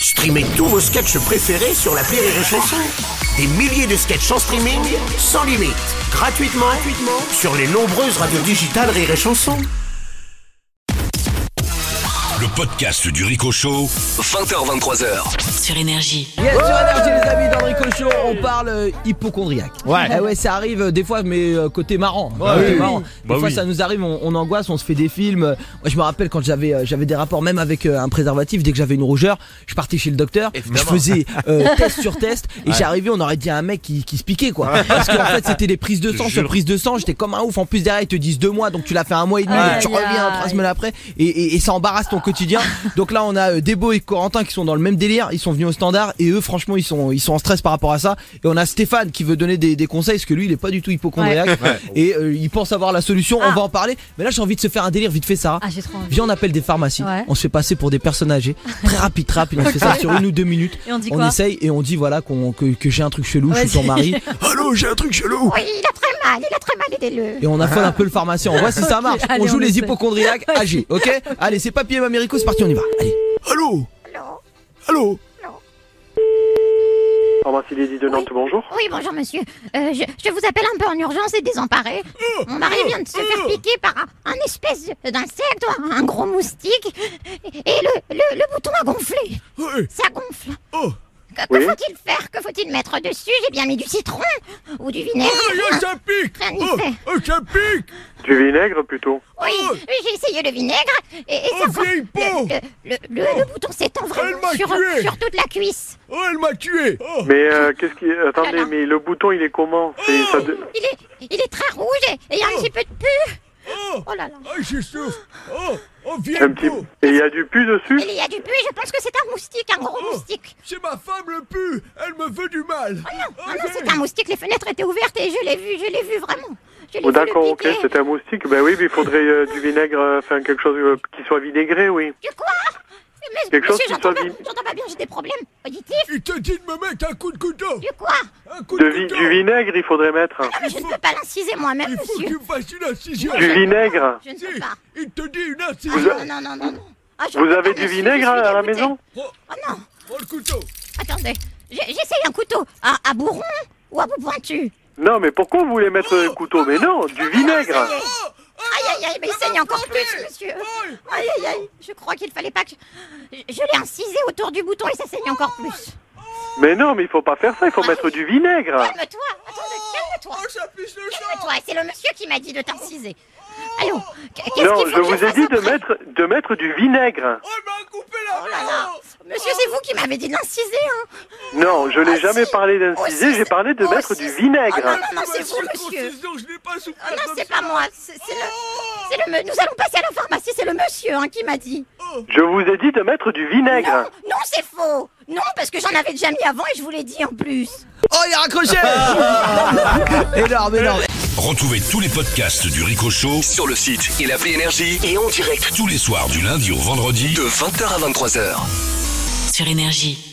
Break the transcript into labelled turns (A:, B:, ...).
A: Streamez tous vos sketchs préférés sur l'appli Rire et Chanson. Des milliers de sketchs en streaming, sans limite, gratuitement sur les nombreuses radios digitales Rire et Chanson.
B: Le podcast du Rico Show, 20h-23h.
C: Sur Énergie.
D: Yes, sur Énergie les amis, dans le Rico Show, on parle hypochondriaque. Ouais, ça arrive des fois, mais côté marrant. Marrant. Des fois ça nous arrive, on angoisse, on se fait des films. Moi je me rappelle quand j'avais des rapports même avec un préservatif, dès que j'avais une rougeur, je partais chez le docteur, je faisais test sur test, et j'arrivais, on aurait dit à un mec qui se piquait quoi. Parce qu'en fait c'était des prises de sang sur prises de sang, j'étais comme un ouf. En plus derrière ils te disent 2 mois, donc tu l'as fait 1 mois et demi, donc tu reviens 3 semaines après, et ça embarrasse ton quotidien. Donc là on a Debo et Corentin qui sont dans le même délire, ils sont venus au standard et eux franchement ils sont en stress par rapport à ça. Et on a Stéphane qui veut donner des conseils parce que lui il est pas du tout hypochondriaque et il pense avoir la solution. On va en parler, mais là j'ai envie de se faire un délire vite fait, Sarah.
E: J'ai trop envie.
D: Viens, on appelle des pharmacies, on se fait passer pour des personnes âgées, très rapide, on fait ça sur 1 ou 2 minutes.
E: Et on dit quoi?
D: On essaye et on dit voilà que j'ai un truc chelou, je suis ton mari. Allô, j'ai un truc chelou.
F: Oui, il a très mal, aidez-le.
D: Et on affole un peu le pharmacien, on voit si ça marche.
E: Allez,
D: on joue
E: on
D: les
E: essaie.
D: hypochondriaques âgés, ok? Allez, c'est Papy et Mamérico, c'est parti, on y va. Allez. Allô.
G: Pharmacie Lady de Nantes, bonjour.
F: Oui, bonjour monsieur. Je vous appelle un peu en urgence et désemparé. Mon mari vient de se faire piquer par un espèce d'insecte, un gros moustique, et le bouton a gonflé. Ça gonfle. Que faut-il faire? Que faut-il mettre dessus? J'ai bien mis du citron ou du vinaigre.
H: Ça pique.
F: Rien n'y fait.
H: Ça pique.
G: Du vinaigre plutôt.
F: Oui, j'ai essayé le vinaigre et ça
H: vieille peau.
F: le bouton s'étend vraiment
H: m'a tué.
F: sur toute la cuisse.
H: Oh, elle m'a tué.
G: Mais qu'est-ce qui... Attendez,
F: Voilà.
G: mais le bouton il est comment?
F: Il est très rouge et il y a un petit peu de pu. Oh là là.
H: Je souffre. Viens
G: Un petit... Et il y a du pus dessus?
F: Il y a du pu et je pense que c'est un moustique, un gros moustique.
H: C'est ma femme le pu. Elle me veut du mal.
F: Ah non, c'est un moustique, les fenêtres étaient ouvertes et je l'ai vu vraiment. Je l'ai vu
G: D'accord,
F: le
G: ok,
F: piquer.
G: c'est un moustique. Ben oui, mais il faudrait du vinaigre, enfin quelque chose qui soit vinaigré, oui.
F: Du quoi? Mais
G: Quelque chose
F: monsieur,
G: qui soit
F: j'entends pas bien, j'ai des problèmes auditifs.
H: Il te dit de me mettre un coup de couteau.
F: Du quoi?
H: Un coup de couteau.
G: Du vinaigre, il faudrait mettre.
F: Ah mais je ne peux pas l'inciser moi-même,
H: Il faut que
F: monsieur.
H: tu me fasses une incision.
G: Du vinaigre.
F: Je ne peux pas.
H: Il te dit une
F: Ah,
H: incision.
F: non. Ah, je
G: Vous
F: peux
G: avez
F: pas,
G: du
F: monsieur,
G: vinaigre
F: je suis
G: à la
F: dégoûtée.
G: maison?
F: Oh non,
H: Prends le couteau.
F: attendez. J'essaye un couteau. À bourron ou à bout pointu?
G: Non, mais pourquoi vous voulez mettre un couteau? Mais non, du vinaigre.
F: Aïe, mais il saigne encore plus, monsieur. Aïe, je crois qu'il fallait pas que... Je l'ai incisé autour du bouton et ça saigne encore plus.
G: Mais non, mais il faut pas faire ça, il faut mettre du vinaigre.
F: Calme-toi, attendez, calme-toi.
H: Ça pisse le sang.
F: Calme-toi, et c'est le monsieur qui m'a dit de t'inciser. Allô, qu'est-ce
G: Non,
F: qu'il
G: je
F: faut que
G: vous ai
F: fasse
G: dit
F: après?
G: de mettre du vinaigre.
H: Oh, elle m'a coupé la
F: Oh là là. Monsieur, c'est vous qui m'avez dit de l'inciser, hein.
G: Non, je n'ai
F: Ah,
G: jamais
F: si.
G: parlé d'inciser,
F: Oh, si,
G: j'ai parlé de
F: oh,
G: mettre
F: si,
G: du
F: si.
G: vinaigre.
F: Oh, non, c'est vous, monsieur.
H: Je n'ai pas souffert
F: Oh non,
H: comme
F: c'est
H: ça.
F: pas moi, c'est le... Nous allons passer à la pharmacie, c'est le monsieur hein, qui m'a dit.
G: Je vous ai dit de mettre du vinaigre.
F: Non, c'est faux. Non, parce que j'en avais déjà mis avant et je vous l'ai dit en plus.
D: Oh, il a raccroché. Énorme.
B: Retrouvez tous les podcasts du Rico Show sur le site et l'appli Énergie et en direct tous les soirs du lundi au vendredi de 20h à 23h.
C: Sur Énergie.